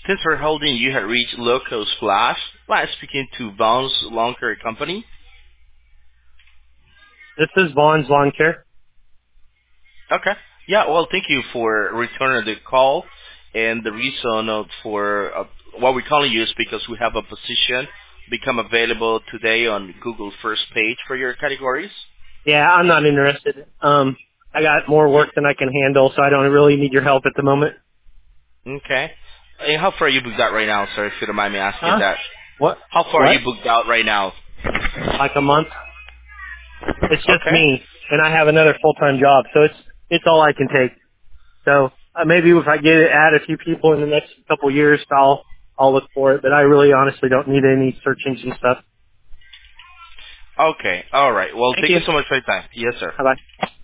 Since we're holding, you have reached Loco Splash. Last speaking to Vaughn's Lawn Care Company. This is Vaughn's Lawn Care. Okay. Yeah, well, thank you for returning the call. And the reason for why we're calling you is because we have a position become available today on Google first page for your categories. Yeah, I'm not interested. I got more work than I can handle, so I don't really need your help at the moment. Okay. And how far are you booked out right now, sir, if you don't mind me asking Huh? that? What? How far are What? you booked out right now? Like a month? It's just Okay. me, and I have another full-time job, so it's all I can take. So maybe if I add a few people in the next couple years, I'll look for it. But I really honestly don't need any search engine stuff. Okay. All right. Well, Thank thank you. you so much for your time. Yes, sir. Bye bye.